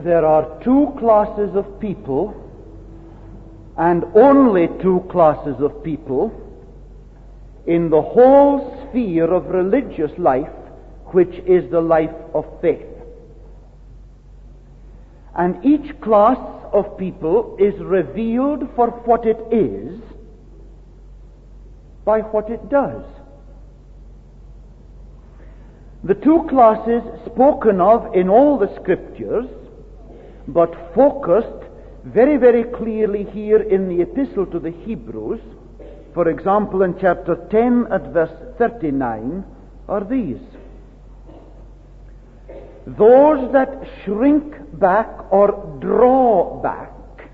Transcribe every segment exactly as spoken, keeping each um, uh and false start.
there are two classes of people, and only two classes of people, in the whole sphere of religious life, which is the life of faith. And each class of people is revealed for what it is by what it does. The two classes spoken of in all the Scriptures, but focused very, very clearly here in the Epistle to the Hebrews, for example in chapter ten at verse thirty-nine, are these. Those that shrink back or draw back,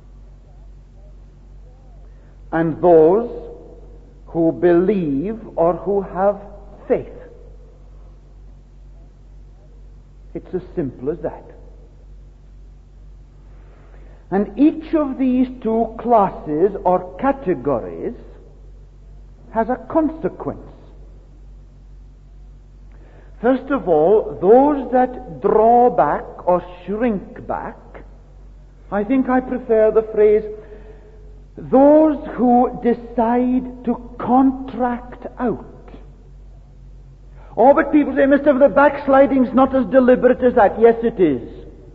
and those who believe or who have faith. It's as simple as that. And each of these two classes or categories has a consequence. First of all, those that draw back or shrink back, I think I prefer the phrase, those who decide to contract out. Oh, but people say, Mister the backsliding's not as deliberate as that. Yes, it is.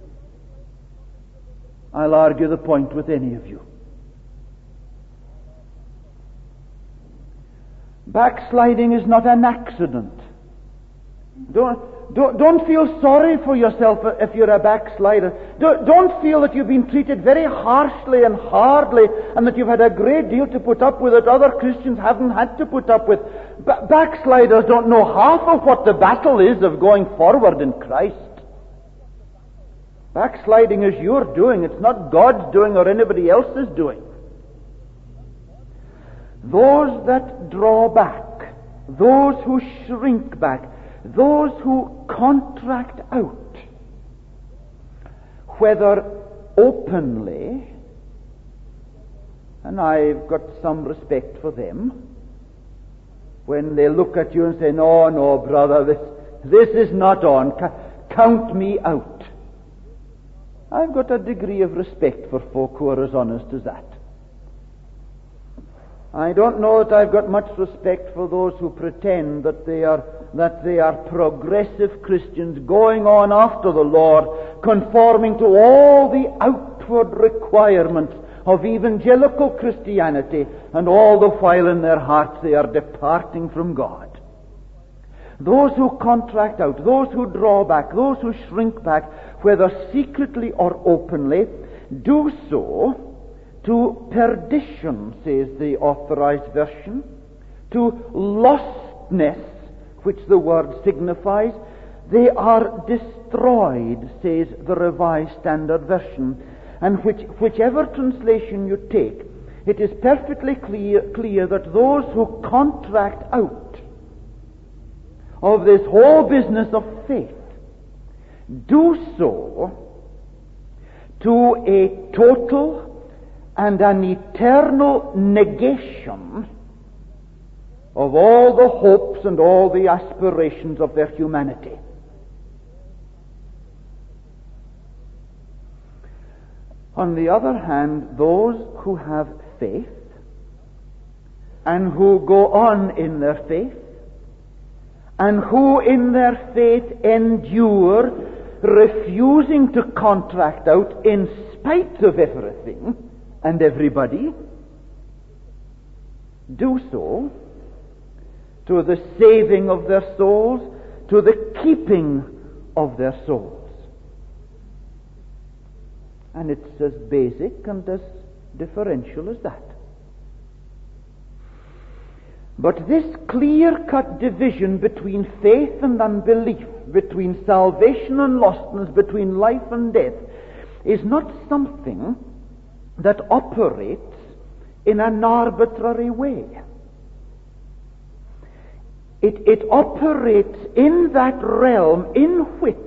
I'll argue the point with any of you. Backsliding is not an accident. Don't, don't, don't feel sorry for yourself if you're a backslider. Don't, don't feel that you've been treated very harshly and hardly and that you've had a great deal to put up with that other Christians haven't had to put up with. Ba- backsliders don't know half of what the battle is of going forward in Christ. Backsliding is your doing. It's not God's doing or anybody else's doing. Those that draw back, those who shrink back, those who contract out, whether openly, and I've got some respect for them, when they look at you and say, no, no, brother, this, this is not on, count me out. I've got a degree of respect for folk who are as honest as that. I don't know that I've got much respect for those who pretend that they are that they are progressive Christians going on after the Lord, conforming to all the outward requirements of evangelical Christianity, and all the while in their hearts they are departing from God. Those who contract out, those who draw back, those who shrink back, whether secretly or openly, do so to perdition, says the Authorized Version, to lostness, which the word signifies. They are destroyed, says the Revised Standard Version. And which, whichever translation you take, it is perfectly clear, clear that those who contract out of this whole business of faith do so to a total and an eternal negation of all the hopes and all the aspirations of their humanity. On the other hand, those who have faith and who go on in their faith and who in their faith endure, refusing to contract out in spite of everything and everybody, do so to the saving of their souls, to the keeping of their souls. And it's as basic and as differential as that. But this clear-cut division between faith and unbelief, between salvation and lostness, between life and death, is not something that operates in an arbitrary way. It, it operates in that realm in which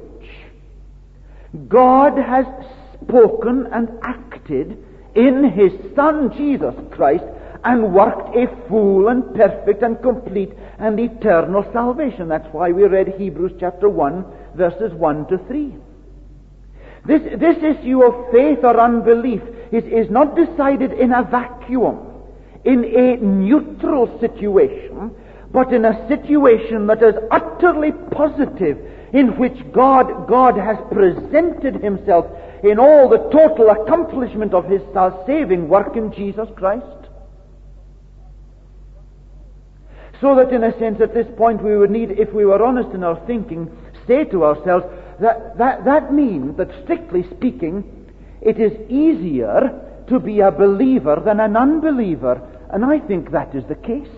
God has spoken and acted in His Son Jesus Christ and worked a full and perfect and complete and eternal salvation. That's why we read Hebrews chapter one, verses one to three. This, this issue of faith or unbelief is, is not decided in a vacuum, in a neutral situation, but in a situation that is utterly positive, in which God, God has presented himself in all the total accomplishment of his saving work in Jesus Christ. So that in a sense at this point we would need, if we were honest in our thinking, say to ourselves that that, that means that strictly speaking it is easier to be a believer than an unbeliever. And I think that is the case.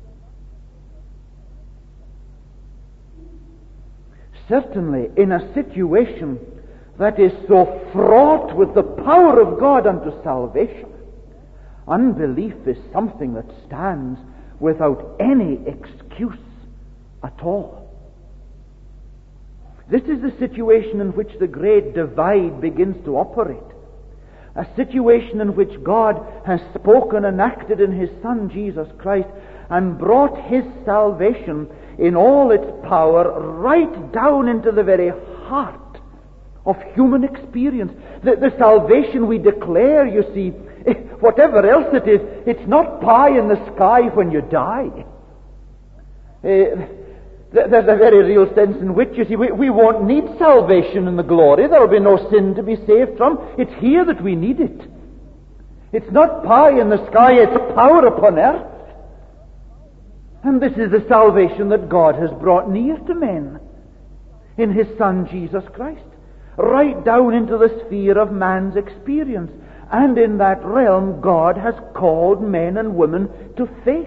Certainly in a situation that is so fraught with the power of God unto salvation, unbelief is something that stands without any excuse at all. This is the situation in which the great divide begins to operate. A situation in which God has spoken and acted in his Son Jesus Christ and brought his salvation in all its power right down into the very heart of human experience. The, the salvation we declare, you see, whatever else it is, it's not pie in the sky when you die. Uh, there's a very real sense in which, you see, we, we won't need salvation in the glory. There will be no sin to be saved from. It's here that we need it. It's not pie in the sky, it's power upon earth. And this is the salvation that God has brought near to men in his Son Jesus Christ, right down into the sphere of man's experience. And in that realm, God has called men and women to faith.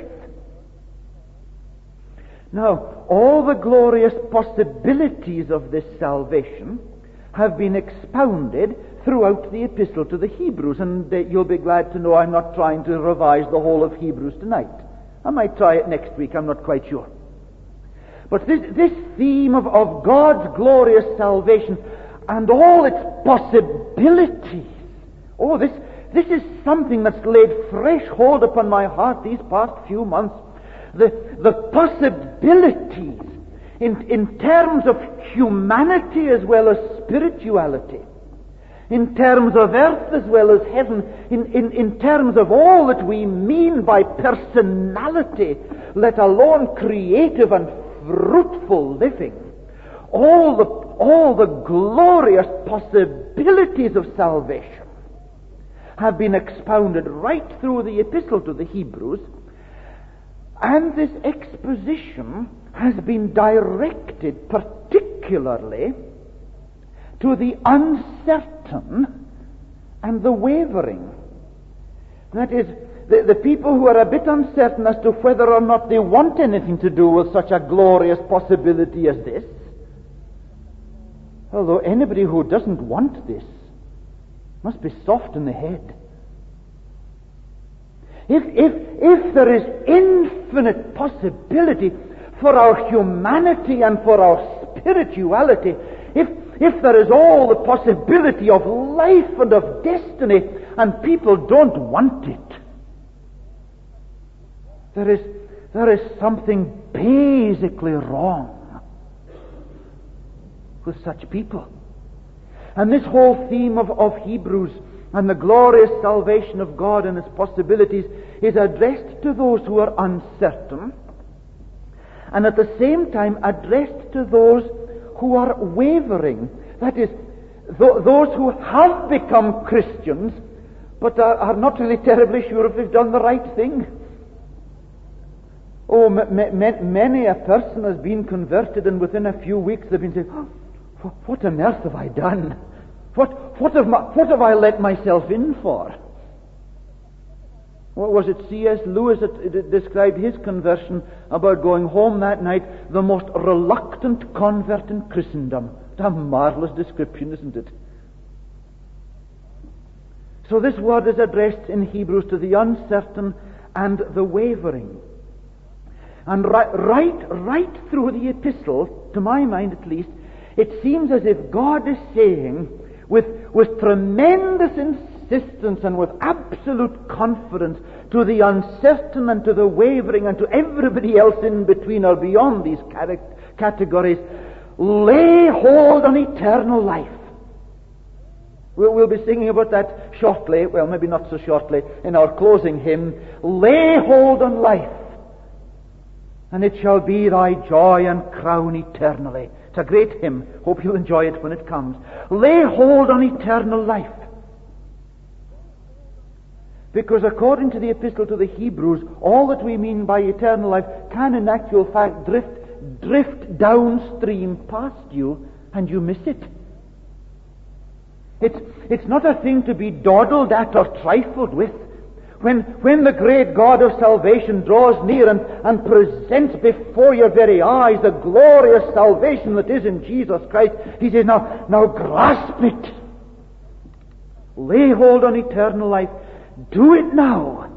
Now, all the glorious possibilities of this salvation have been expounded throughout the epistle to the Hebrews, and uh, you'll be glad to know I'm not trying to revise the whole of Hebrews tonight. I might try it next week, I'm not quite sure. But this, this theme of, of God's glorious salvation and all its possibilities, oh, this, this is something that's laid fresh hold upon my heart these past few months. The, the possibilities in, in terms of humanity as well as spirituality, in terms of earth as well as heaven, in, in, in terms of all that we mean by personality, let alone creative and fruitful living, all the, all the glorious possibilities of salvation have been expounded right through the epistle to the Hebrews. And this exposition has been directed particularly to the uncertain and the wavering. That is, the, the people who are a bit uncertain as to whether or not they want anything to do with such a glorious possibility as this. Although anybody who doesn't want this must be soft in the head. If, if, if there is infinite possibility for our humanity and for our spirituality, if, if there is all the possibility of life and of destiny, and people don't want it, there is, there is something basically wrong with such people. And this whole theme of, of Hebrews and the glorious salvation of God and its possibilities is addressed to those who are uncertain, and at the same time addressed to those who are wavering. That is, th- those who have become Christians but are, are not really terribly sure if they've done the right thing. Oh, m- m- many a person has been converted, and within a few weeks they've been saying, oh, what on earth have I done? What, what, have my, what have I let myself in for? What was it? C S Lewis that described his conversion about going home that night, the most reluctant convert in Christendom. What a marvelous description, isn't it? So this word is addressed in Hebrews to the uncertain and the wavering. And right, right, right through the epistle, to my mind at least, it seems as if God is saying, with, with tremendous insistence and with absolute confidence, to the uncertain and to the wavering and to everybody else in between or beyond these categories, lay hold on eternal life. We'll, we'll be singing about that shortly, well, maybe not so shortly, in our closing hymn. Lay hold on life, and it shall be thy joy and crown eternally. It's a great hymn. Hope you'll enjoy it when it comes. Lay hold on eternal life. Because according to the Epistle to the Hebrews, all that we mean by eternal life can in actual fact drift, drift downstream past you, and you miss it. It's, it's not a thing to be dawdled at or trifled with. When, when the great God of salvation draws near and, and presents before your very eyes the glorious salvation that is in Jesus Christ, he says, now, now grasp it. Lay hold on eternal life. Do it now.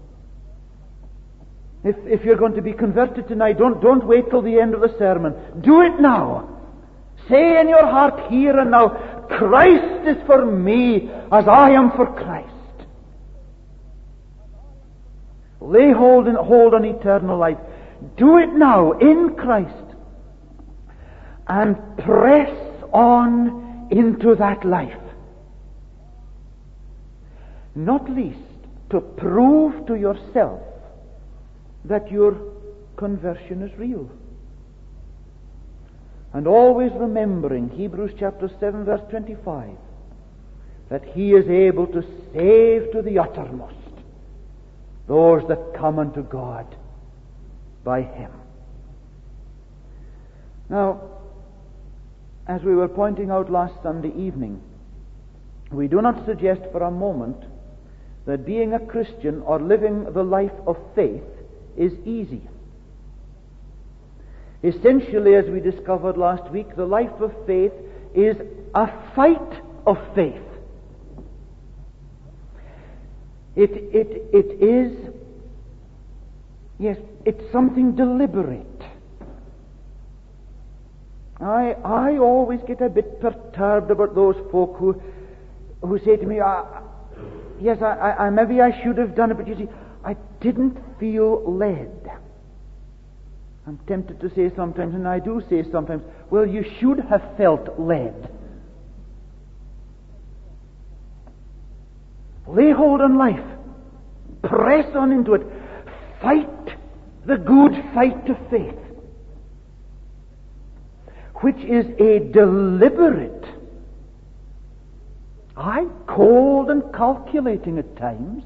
If, if you're going to be converted tonight, don't, don't wait till the end of the sermon. Do it now. Say in your heart here and now, Christ is for me as I am for Christ. Lay hold, in, hold on eternal life. Do it now in Christ. And press on into that life. Not least to prove to yourself that your conversion is real. And always remembering Hebrews chapter seven verse twenty-five, that he is able to save to the uttermost those that come unto God by him. Now, as we were pointing out last Sunday evening, we do not suggest for a moment that being a Christian or living the life of faith is easy. Essentially, as we discovered last week, the life of faith is a fight of faith. It, it, it is, yes, it's something deliberate. I, I always get a bit perturbed about those folk who, who say to me, ah, yes, I, I, maybe I should have done it, but you see, I didn't feel led. I'm tempted to say sometimes, and I do say sometimes, well, you should have felt led. Lay hold on life. Press on into it. Fight the good fight of faith, which is a deliberate, aye, cold and calculating at times.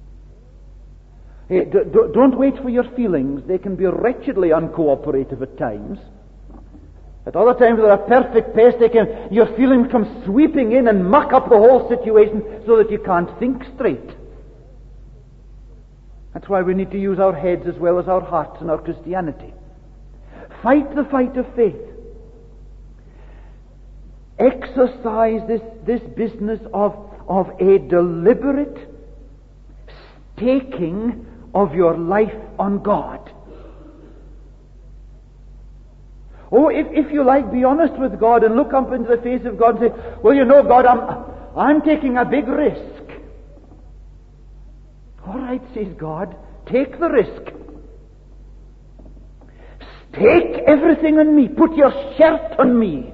Hey, d- d- don't wait for your feelings. They can be wretchedly uncooperative at times. At other times, they're a perfect pace. They can, your feelings come sweeping in and muck up the whole situation so that you can't think straight. That's why we need to use our heads as well as our hearts in our Christianity. Fight the fight of faith. Exercise this, this business of, of a deliberate staking of your life on God. Oh, if, if you like, be honest with God and look up into the face of God and say, well, you know, God, I'm, I'm taking a big risk. All right, says God, take the risk. Stake everything on me. Put your shirt on me.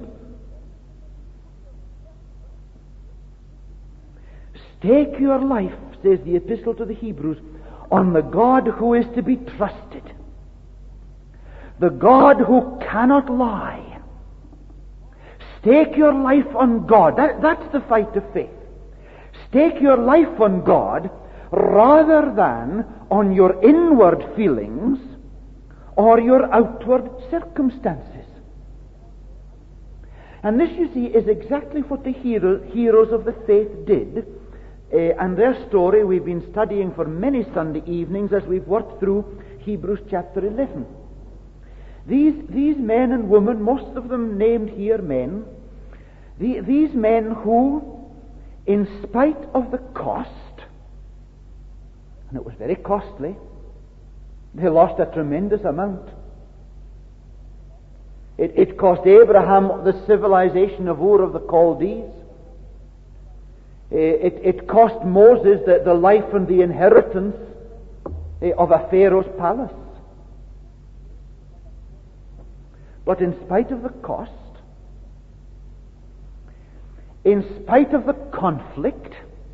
Stake your life, says the Epistle to the Hebrews, on the God who is to be trusted. The God who cannot lie. Stake your life on God. That, that's the fight of faith. Stake your life on God rather than on your inward feelings or your outward circumstances. And this, you see, is exactly what the hero, heroes of the faith did. Uh, and their story we've been studying for many Sunday evenings as we've worked through Hebrews chapter eleven. These, these men and women, most of them named here men, the, these men who, in spite of the cost, and it was very costly, they lost a tremendous amount. It, it cost Abraham the civilization of Ur of the Chaldees. It, it cost Moses the, the life and the inheritance of a Pharaoh's palace. But in spite of the cost, in spite of the conflict,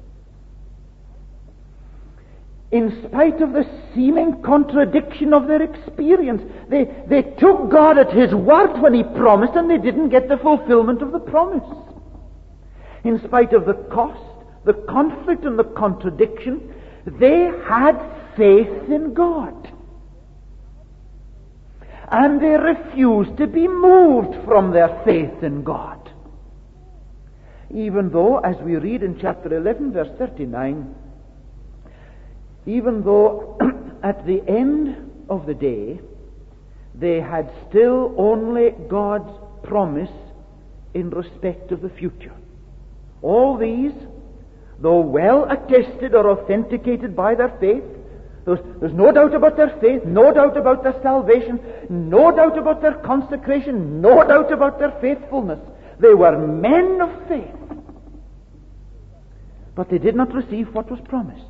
in spite of the seeming contradiction of their experience, they, they took God at His word when He promised, and they didn't get the fulfillment of the promise. In spite of the cost, the conflict, and the contradiction, they had faith in God. And they refused to be moved from their faith in God. Even though, as we read in chapter eleven, verse thirty-nine, even though at the end of the day they had still only God's promise in respect of the future. All these, though well attested or authenticated by their faith, there's, there's no doubt about their faith, no doubt about their salvation, no doubt about their consecration, no doubt about their faithfulness. They were men of faith. But they did not receive what was promised.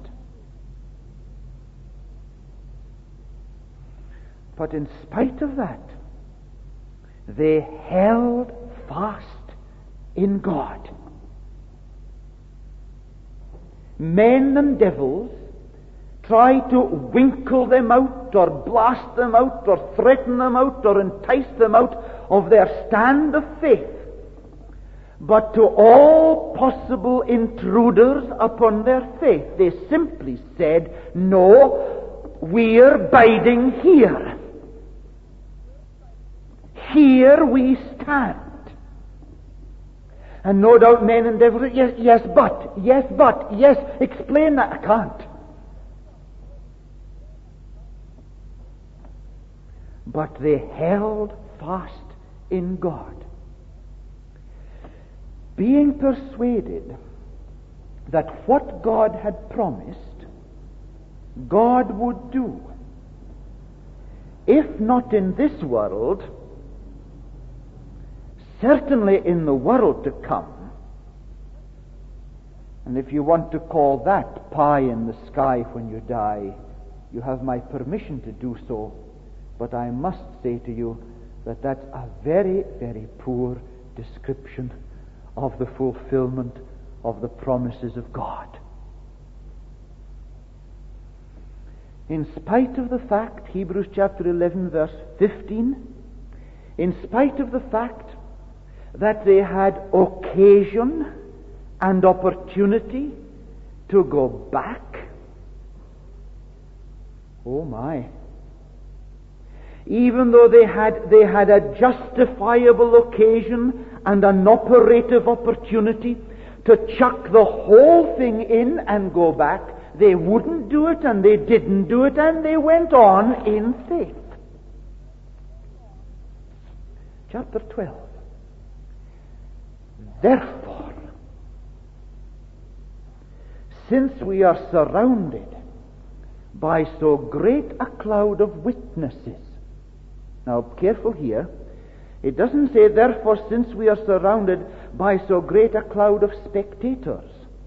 But in spite of that, they held fast in God. Men and devils try to winkle them out, or blast them out, or threaten them out, or entice them out of their stand of faith. But to all possible intruders upon their faith, they simply said, no, we're biding here. Here we stand. And no doubt men and devils, yes, yes, but, yes, but, yes, explain that. I can't. But they held fast in God, being persuaded that what God had promised, God would do. If not in this world, certainly in the world to come. And if you want to call that pie in the sky when you die, you have my permission to do so. But I must say to you that that's a very, very poor description of the fulfillment of the promises of God. In spite of the fact, Hebrews chapter eleven, verse fifteen, in spite of the fact that they had occasion and opportunity to go back, oh my, even though they had they had a justifiable occasion and an operative opportunity to chuck the whole thing in and go back, they wouldn't do it, and they didn't do it, and they went on in faith. Chapter twelve. Therefore, since we are surrounded by so great a cloud of witnesses. Now, careful here. It doesn't say, therefore, since we are surrounded by so great a cloud of spectators.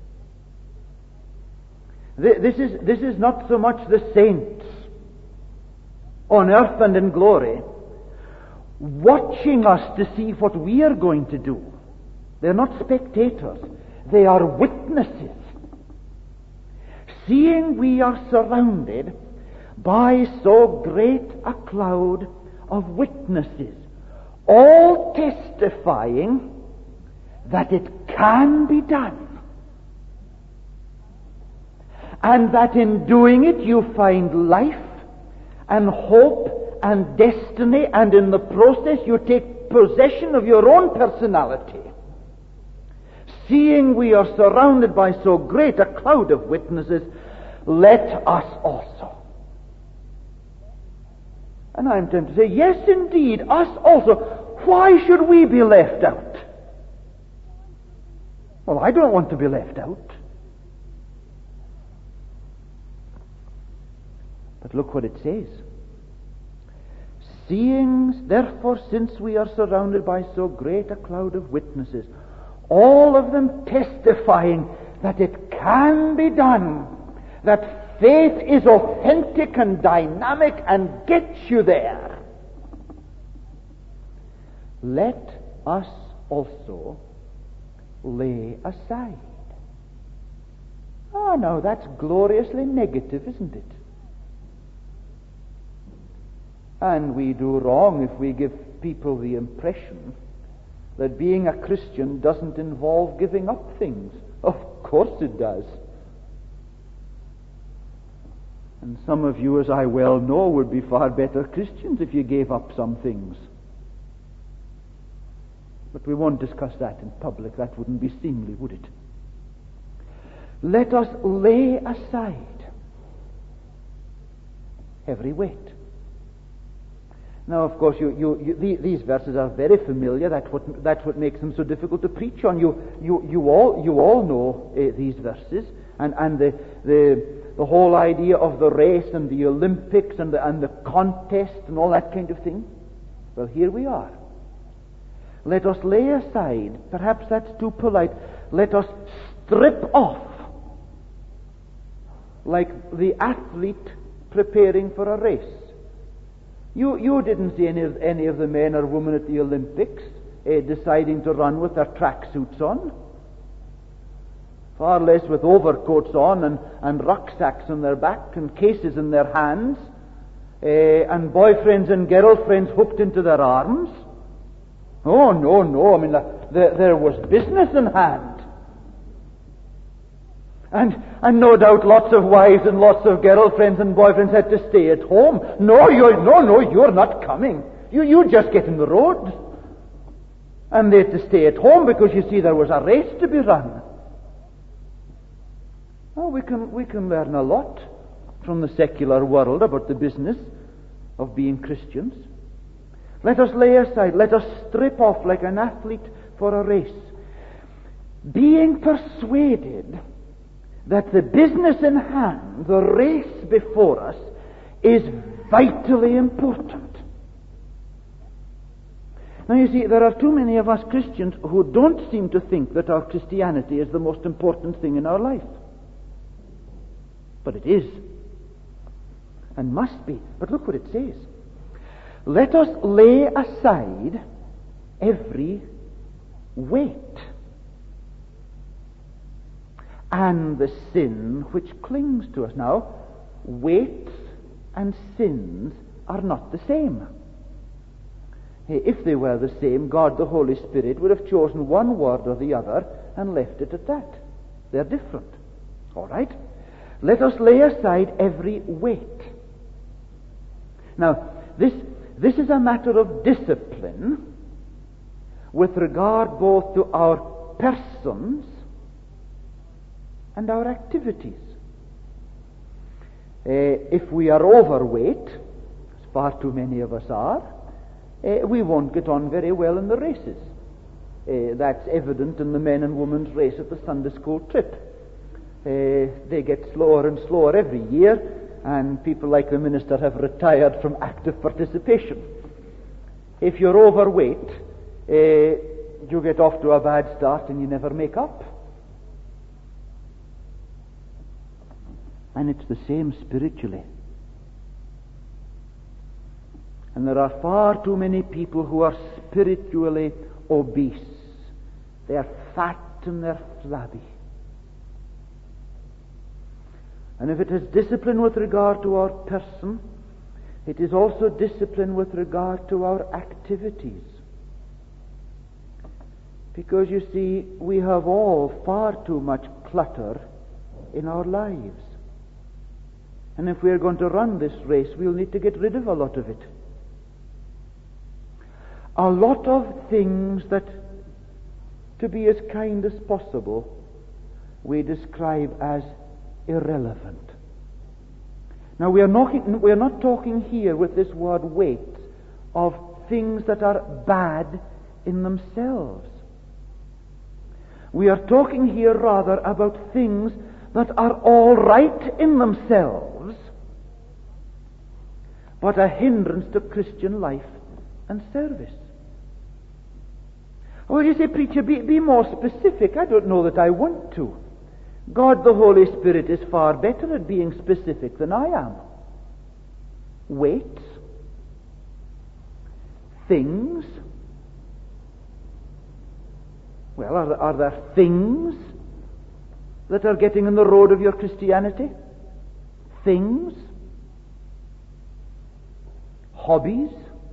This is, this is not so much the saints on earth and in glory watching us to see what we are going to do. They're not spectators. They are witnesses. Seeing we are surrounded by so great a cloud of witnesses, all testifying that it can be done, and that in doing it you find life and hope and destiny, and in the process you take possession of your own personality. Seeing we are surrounded by so great a cloud of witnesses, let us also. And I'm tempted to say, yes, indeed, us also. Why should we be left out? Well, I don't want to be left out. But look what it says. Seeing, therefore, since we are surrounded by so great a cloud of witnesses, all of them testifying that it can be done, that faith is authentic and dynamic and gets you there. Let us also lay aside. Ah, now that's gloriously negative, isn't it? And we do wrong if we give people the impression that being a Christian doesn't involve giving up things. Of course it does. And some of you, as I well know, would be far better Christians if you gave up some things. But we won't discuss that in public. That wouldn't be seemly, would it? Let us lay aside every weight. Now, of course, you, you, you, the, these verses are very familiar. That's what, that's what makes them so difficult to preach on. You, you, you all, you all know uh, these verses, and, and the, the, the whole idea of the race and the Olympics and the, and the contest and all that kind of thing. Well, here we are. Let us lay aside, perhaps that's too polite, let us strip off, like the athlete preparing for a race. You you didn't see any of, any of the men or women at the Olympics eh, deciding to run with their tracksuits on. Far less with overcoats on and, and rucksacks on their back and cases in their hands eh, and boyfriends and girlfriends hooked into their arms. Oh, no, no. I mean, there, there was business in hand. And, and no doubt lots of wives and lots of girlfriends and boyfriends had to stay at home. No, you're, no, no, you're not coming. You, you just get in the road. And they had to stay at home because, you see, there was a race to be run. Oh, we can, we can learn a lot from the secular world about the business of being Christians. Let us lay aside, let us strip off like an athlete for a race, being persuaded that the business in hand, the race before us, is vitally important. Now you see, there are too many of us Christians who don't seem to think that our Christianity is the most important thing in our life. But it is, and must be. But look what it says. Let us lay aside every weight and the sin which clings to us. Now, weights and sins are not the same. If they were the same, God the Holy Spirit would have chosen one word or the other and left it at that. They're different. All right? Let us lay aside every weight. Now, this, this is a matter of discipline with regard both to our persons and our activities. Uh, if we are overweight, as far too many of us are, uh, we won't get on very well in the races. Uh, that's evident in the men and women's race at the Sunday school trip. Uh, they get slower and slower every year, and people like the minister have retired from active participation. If you're overweight, uh, you get off to a bad start and you never make up. And it's the same spiritually. And there are far too many people who are spiritually obese. They are fat and they're flabby. And if it is discipline with regard to our person, it is also discipline with regard to our activities. Because you see, we have all far too much clutter in our lives. And if we are going to run this race, we'll need to get rid of a lot of it. A lot of things that, to be as kind as possible, we describe as irrelevant. Now we are not, we are not talking here with this word weight of things that are bad in themselves. We are talking here rather about things that are all right in themselves, but a hindrance to Christian life and service. Well, you say, preacher, be, be more specific. I don't know that I want to. God the Holy Spirit is far better at being specific than I am. Weights, things, Well, are there, are there things that are getting in the road of your Christianity? Things? Hobbies?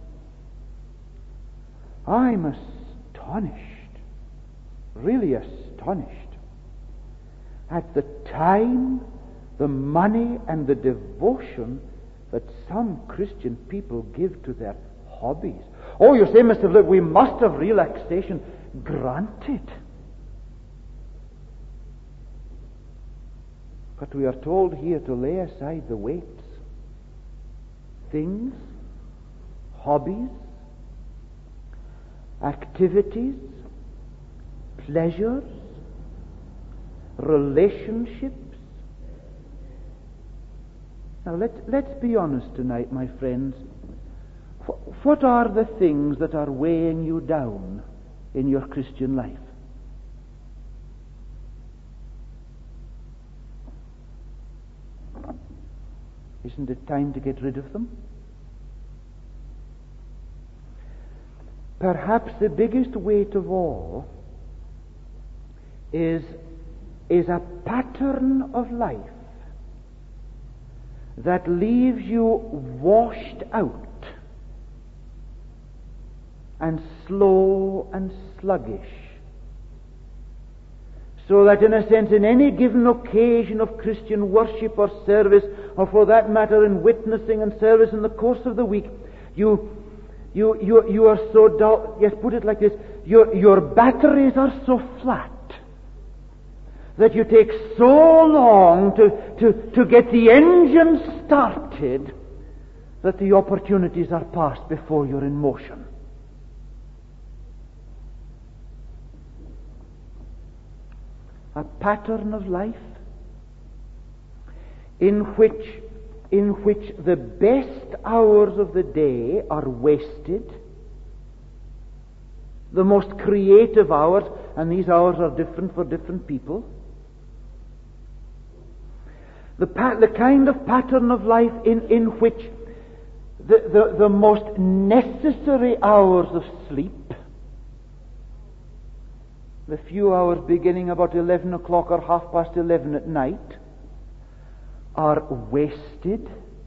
I'm astonished, really astonished, at the time, the money, and the devotion that some Christian people give to their hobbies. Oh, you say, Mister Luke, we must have relaxation. Granted. But we are told here to lay aside the weights. Things, hobbies, activities, pleasures, relationships. Now let, let's be honest tonight, my friends. What are the things that are weighing you down in your Christian life? Isn't it time to get rid of them? Perhaps the biggest weight of all is, is a pattern of life that leaves you washed out and slow and sluggish, so that in a sense, in any given occasion of Christian worship or service, or for that matter in witnessing and service in the course of the week, you you you you are so dull. Yes, put it like this: your your batteries are so flat that you take so long to to to get the engine started that the opportunities are passed before you're in motion. A pattern of life in which in which the best hours of the day are wasted, the most creative hours, and these hours are different for different people. The, pa- the kind of pattern of life in, in which the, the, the most necessary hours of sleep, the few hours beginning about eleven o'clock or half past eleven at night, are wasted.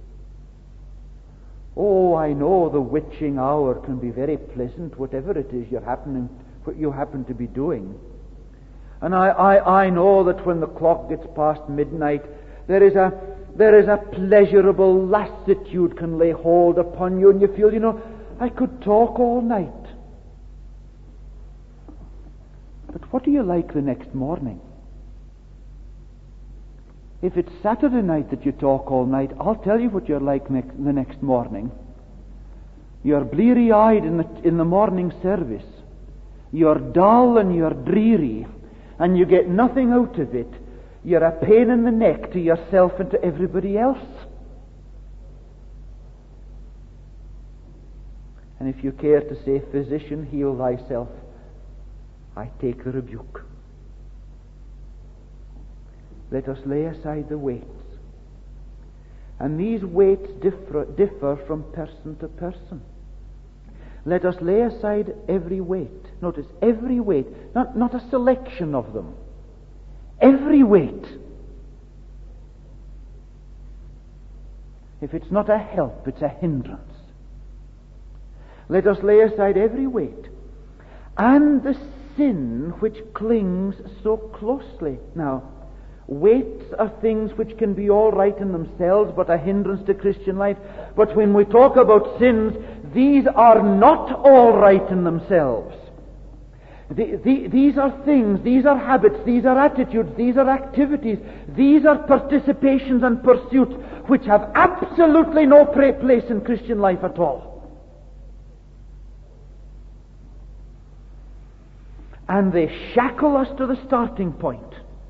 Oh, I know the witching hour can be very pleasant, whatever it is you're happening, what you happen to be doing. And I, I, I know that when the clock gets past midnight, there is a there is a pleasurable lassitude can lay hold upon you, and you feel, you know, I could talk all night. But what do you like the next morning? If it's Saturday night that you talk all night, I'll tell you what you're like ne- the next morning. You're bleary-eyed in the, in the morning service. You're dull and you're dreary, and you get nothing out of it. You're a pain in the neck to yourself and to everybody else. And if you care to say, physician, heal thyself, I take the rebuke. Let us lay aside the weights. And these weights differ, differ from person to person. Let us lay aside every weight. Notice, every weight, not, not a selection of them. Every weight. If it's not a help, it's a hindrance. Let us lay aside every weight and the sin which clings so closely. Now, weights are things which can be all right in themselves, but a hindrance to Christian life. But when we talk about sins, these are not all right in themselves. The, the, these are things, these are habits, these are attitudes, these are activities, these are participations and pursuits which have absolutely no place in Christian life at all. And they shackle us to the starting point,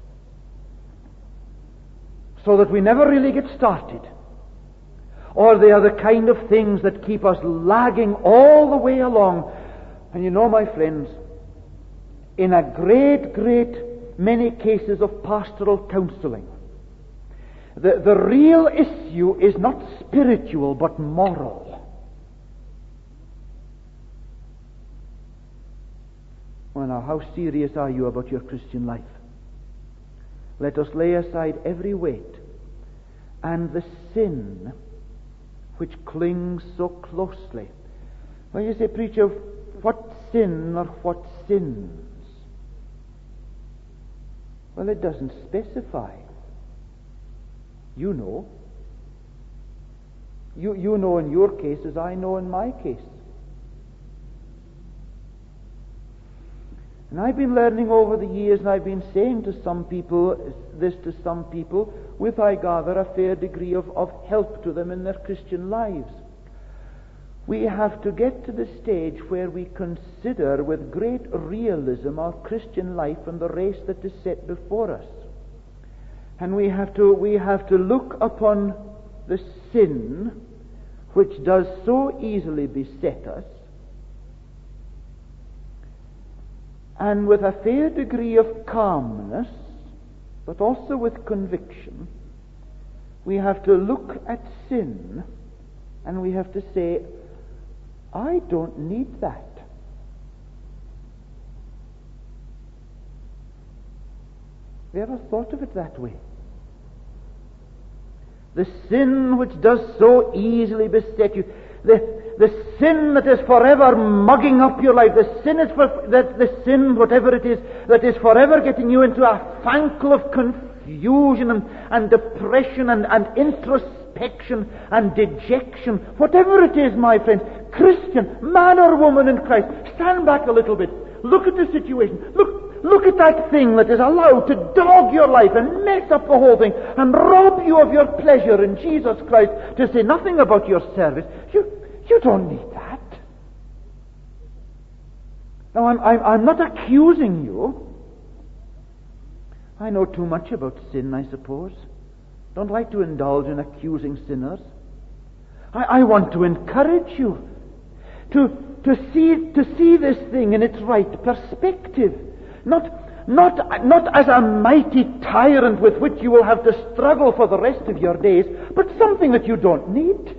so that we never really get started. Or they are the kind of things that keep us lagging all the way along. And you know, my friends, in a great, great many cases of pastoral counseling, the, the real issue is not spiritual but moral. Well, now, how serious are you about your Christian life? Let us lay aside every weight and the sin which clings so closely. Well, you say, preacher, what sin or what sins? Well, it doesn't specify. You know. You, you know in your case as I know in my case. And I've been learning over the years, and I've been saying to some people, this to some people, with, I gather, a fair degree of, of help to them in their Christian lives. We have to get to the stage where we consider with great realism our Christian life and the race that is set before us. And we have to, we have to look upon the sin which does so easily beset us, and with a fair degree of calmness, but also with conviction, we have to look at sin and we have to say, I don't need that. Have you ever thought of it that way? The sin which does so easily beset you, the The sin that is forever mugging up your life, the sin is for, that the sin, whatever it is, that is forever getting you into a fankle of confusion and, and depression and, and introspection and dejection. Whatever it is, my friend, Christian, man or woman in Christ, stand back a little bit. Look at the situation. Look, look at that thing that is allowed to dog your life and mess up the whole thing and rob you of your pleasure in Jesus Christ, to say nothing about your service. You You don't need that. Now, I'm, I'm, I'm not accusing you. I know too much about sin, I suppose. Don't like to indulge in accusing sinners. I, I want to encourage you to, to, see, to see this thing in its right perspective. Not, not, not as a mighty tyrant with which you will have to struggle for the rest of your days, but something that you don't need.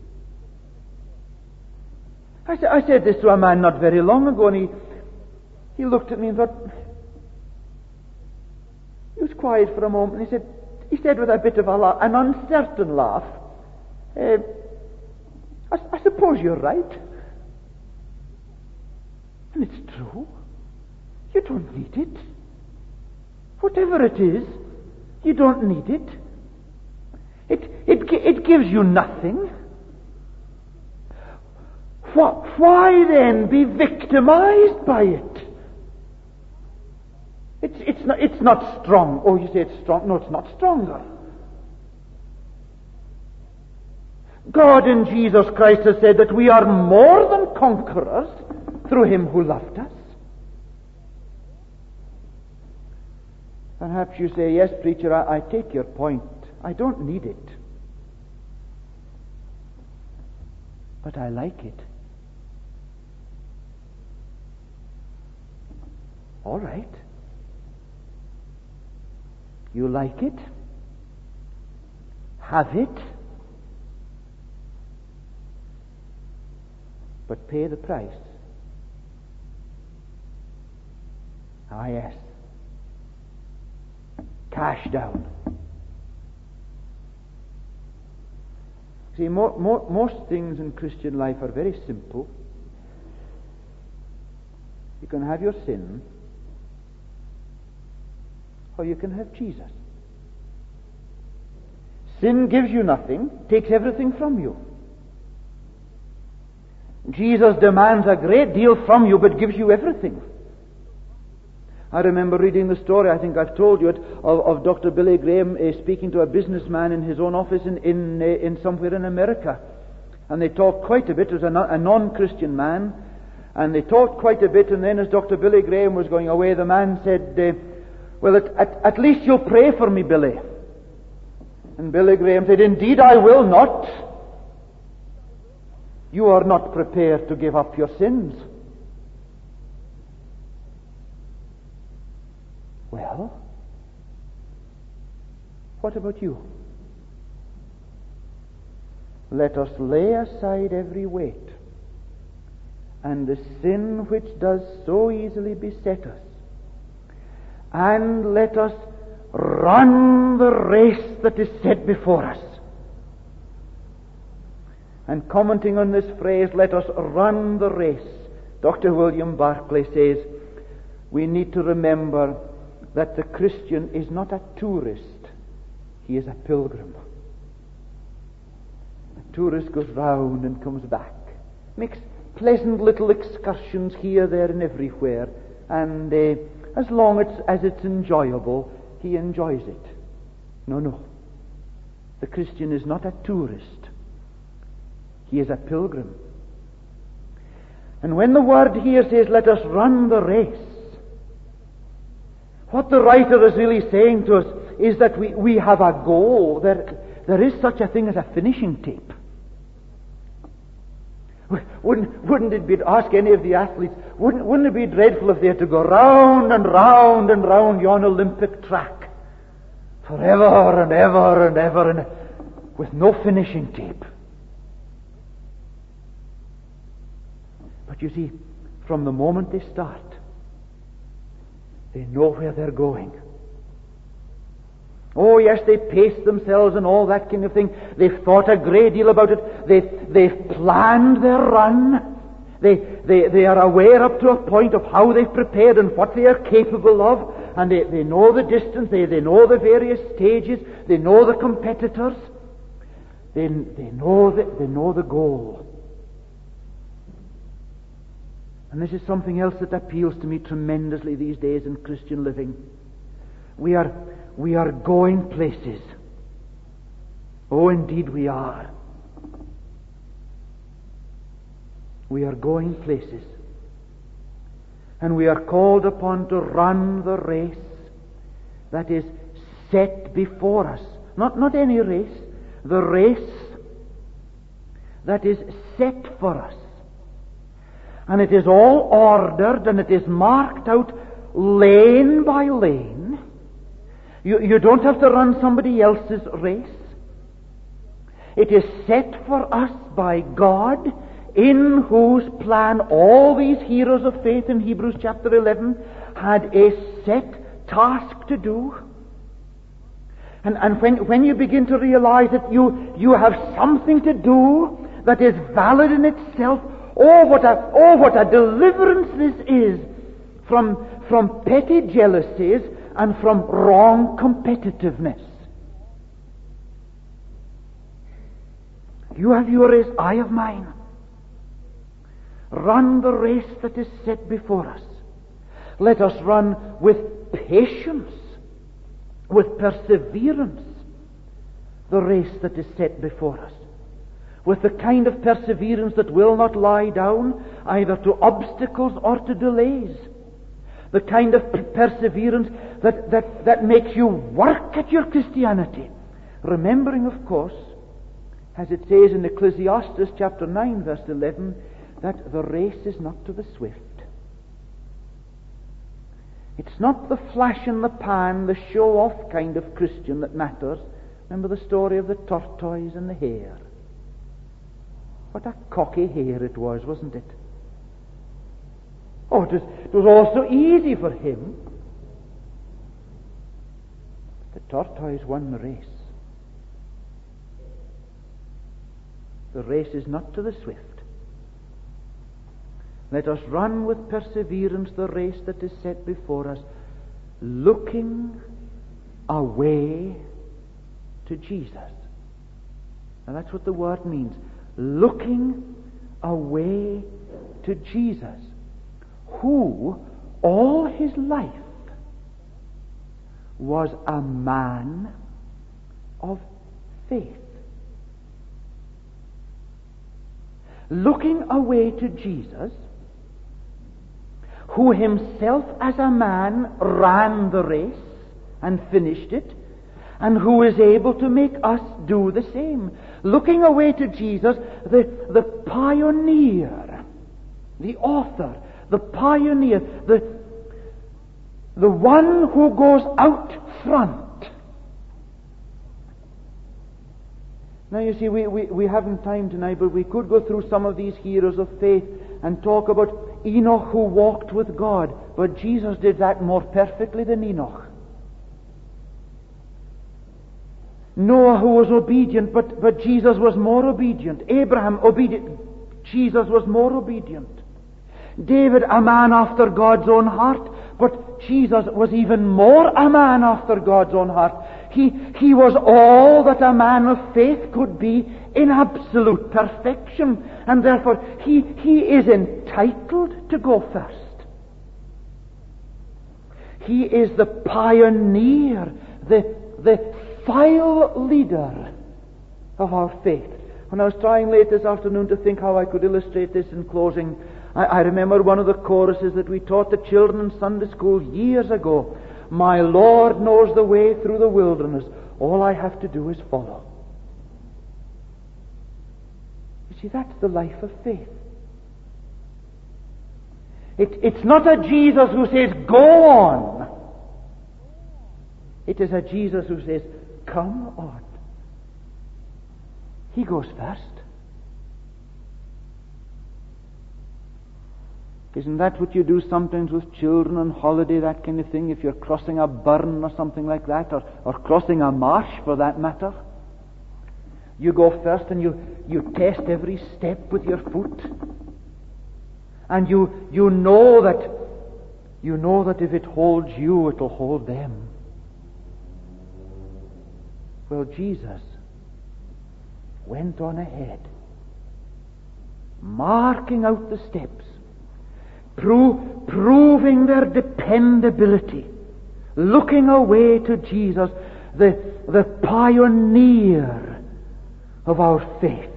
I, sa- I said this to a man not very long ago, and he, he looked at me and thought, he was quiet for a moment, and he said, he said with a bit of a laugh, an uncertain laugh, uh, I, I suppose you're right. And it's true. You don't need it. Whatever it is, you don't need it. It, it, it gives you nothing. Why then be victimized by it? It's, it's, not, it's not strong. Oh, you say it's strong. No, it's not stronger. God in Jesus Christ has said that we are more than conquerors through Him who loved us. Perhaps you say, yes, preacher, I, I take your point. I don't need it. But I like it. All right. You like it? Have it? But pay the price. Ah, yes. Cash down. See, mo- mo- most things in Christian life are very simple. You can have your sin, or you can have Jesus. Sin gives you nothing, takes everything from you. Jesus demands a great deal from you, but gives you everything. I remember reading the story, I think I've told you it, of, of Doctor Billy Graham uh, speaking to a businessman in his own office in, in, uh, in somewhere in America. And they talked quite a bit. It was a, non- a non-Christian man. And they talked quite a bit, and then as Doctor Billy Graham was going away, the man said, uh, well, at, at, at least you'll pray for me, Billy. And Billy Graham said, indeed I will not. You are not prepared to give up your sins. Well, what about you? Let us lay aside every weight and the sin which does so easily beset us, and let us run the race that is set before us. And commenting on this phrase, let us run the race, Doctor William Barclay says, we need to remember that the Christian is not a tourist, he is a pilgrim. A tourist goes round and comes back, makes pleasant little excursions here, there, and everywhere, and uh, as long as, as it's enjoyable, he enjoys it. No, no. The Christian is not a tourist. He is a pilgrim. And when the word here says, let us run the race, what the writer is really saying to us is that we, we have a goal. There, there is such a thing as a finishing tape. Wouldn't, wouldn't it be, ask any of the athletes, wouldn't, wouldn't it be dreadful if they had to go round and round and round yon Olympic track forever and ever and ever and with no finishing tape? But you see, from the moment they start, they know where they're going. Oh yes, they pace themselves and all that kind of thing. They've thought a great deal about it. They've, they've planned their run. They, they, they are aware up to a point of how they've prepared and what they are capable of. And they, they know the distance. They, they know the various stages. They know the competitors. They, they, know the, they know the goal. And this is something else that appeals to me tremendously these days in Christian living. We are, we are going places. Oh, indeed we are. We are going places. And we are called upon to run the race that is set before us. Not, not any race. The race that is set for us. And it is all ordered and it is marked out lane by lane. You, you don't have to run somebody else's race. It is set for us by God, in whose plan all these heroes of faith in Hebrews chapter eleven had a set task to do. And, and when, when you begin to realize that you, you have something to do that is valid in itself, oh what a, oh, what a deliverance this is from, from petty jealousies and from wrong competitiveness. You have your race, I have mine. Run the race that is set before us. Let us run with patience, with perseverance, the race that is set before us. With the kind of perseverance that will not lie down either to obstacles or to delays. The kind of perseverance that, that, that makes you work at your Christianity. Remembering, of course, as it says in Ecclesiastes chapter nine, verse eleven, that the race is not to the swift. It's not the flash in the pan, the show-off kind of Christian that matters. Remember the story of the tortoise and the hare. What a cocky hare it was, wasn't it? Oh, it was, it was all so easy for him. The tortoise won the race. The race is not to the swift. Let us run with perseverance the race that is set before us, looking away to Jesus. Now that's what the word means. Looking away to Jesus, who all his life was a man of faith. Looking away to Jesus, who himself as a man ran the race and finished it, and who is able to make us do the same. Looking away to Jesus, the, the pioneer, the author, the pioneer, the, the one who goes out front. Now you see, we, we, we haven't time tonight, but we could go through some of these heroes of faith and talk about Enoch who walked with God, but Jesus did that more perfectly than Enoch. Noah who was obedient, but, but Jesus was more obedient. Abraham obedient, Jesus was more obedient. David, a man after God's own heart, but Jesus was even more a man after God's own heart. He, he was all that a man of faith could be in absolute perfection, and therefore he, he is entitled to go first. He is the pioneer, the, the file leader of our faith. When I was trying late this afternoon to think how I could illustrate this in closing, I, I remember one of the choruses that we taught the children in Sunday school years ago. My Lord knows the way through the wilderness. All I have to do is follow. You see, that's the life of faith. It, it's not a Jesus who says, go on. It is a Jesus who says, come on. He goes first. Isn't that what you do sometimes with children on holiday, that kind of thing, if you're crossing a burn or something like that, or, or crossing a marsh for that matter? You go first and you, you test every step with your foot. And you, you know that you know that if it holds you, it'll hold them. Well, Jesus went on ahead, marking out the steps, pro- proving their dependability, looking away to Jesus, the, the pioneer of our faith,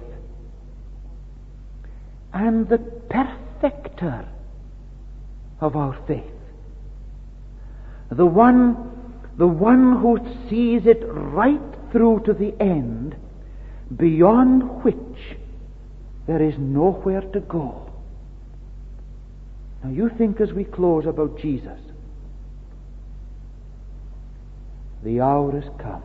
and the perfecter of our faith, the one, the one who sees it right through to the end, beyond which there is nowhere to go. Now you think as we close about Jesus. The hour has come.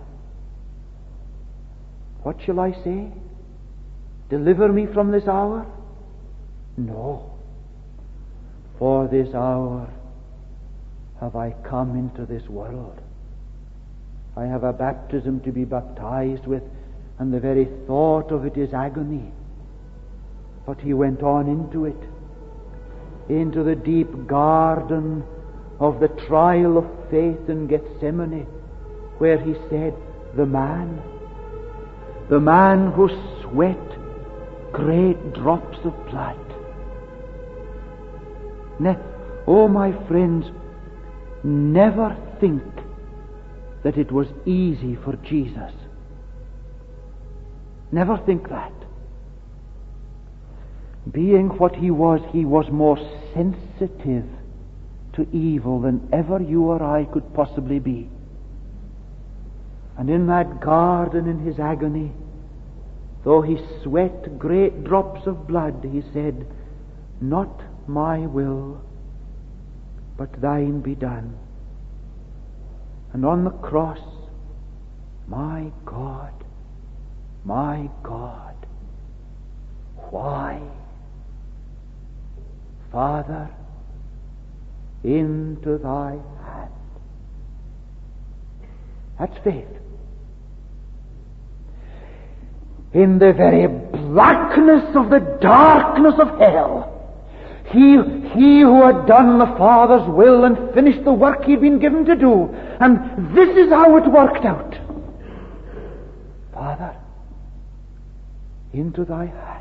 What shall I say? Deliver me from this hour? No. For this hour have I come into this world. I have a baptism to be baptized with, and the very thought of it is agony. But he went on into it, into the deep garden of the trial of faith in Gethsemane, where he said, the man, the man who sweat great drops of blood. Ne- oh, my friends, never think that it was easy for Jesus. Never think that. Being what he was, he was more sensitive to evil than ever you or I could possibly be. And in that garden, in his agony, though he sweat great drops of blood, he said, not my will, but thine be done. And on the cross, my God, my God, why? Father, into thy hand. That's faith. In the very blackness of the darkness of hell, He, he who had done the Father's will and finished the work he'd been given to do. And this is how it worked out. Father, into thy hand.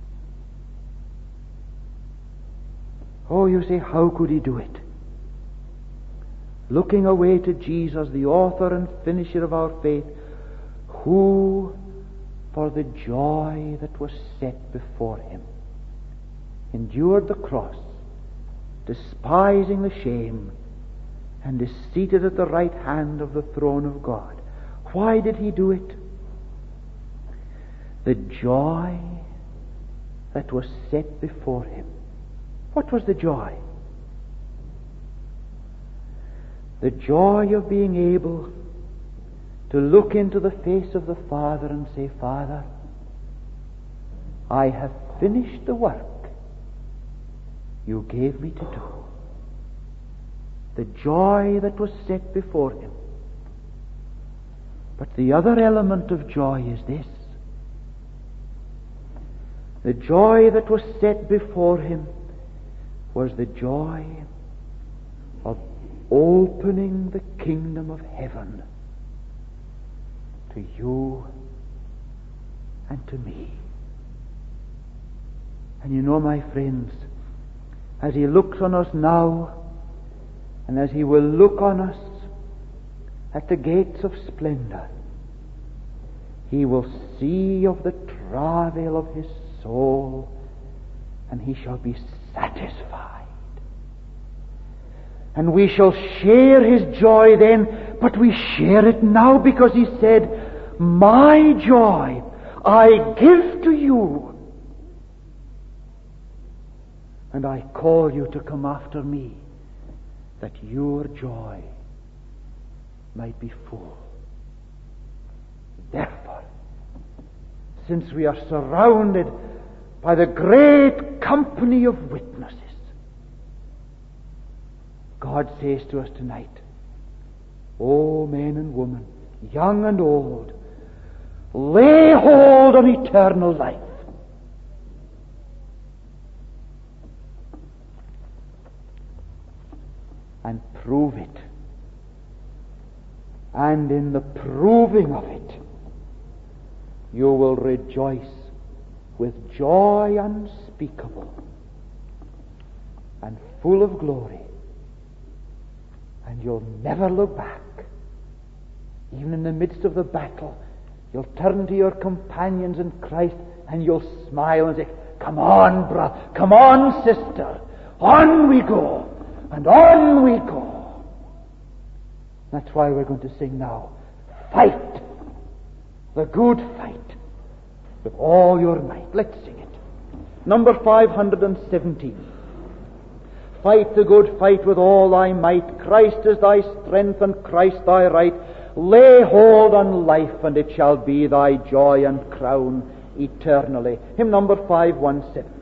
Oh, you say, how could he do it? Looking away to Jesus, the author and finisher of our faith, who, for the joy that was set before him, endured the cross, despising the shame, and is seated at the right hand of the throne of God. Why did he do it? The joy that was set before him. What was the joy? The joy of being able to look into the face of the Father and say, Father, I have finished the work you gave me to do. The joy that was set before him. But the other element of joy is this. The joy that was set before him was the joy of opening the kingdom of heaven to you and to me. And you know, my friends, as he looks on us now, and as he will look on us at the gates of splendor, he will see of the travail of his soul, and he shall be satisfied. And we shall share his joy then, but we share it now because he said, my joy I give to you, and I call you to come after me, that your joy might be full. Therefore, since we are surrounded by the great company of witnesses, God says to us tonight, O men and women, young and old, lay hold on eternal life. And prove it. And in the proving of it, you will rejoice with joy unspeakable and full of glory. And you'll never look back. Even in the midst of the battle, you'll turn to your companions in Christ and you'll smile and say, come on, brother, come on, sister, on we go, and on we go. That's why we're going to sing now, fight the good fight with all your might. Let's sing it. Number five hundred seventeen. Fight the good fight with all thy might. Christ is thy strength and Christ thy right. Lay hold on life, and it shall be thy joy and crown eternally. Hymn number five one seven.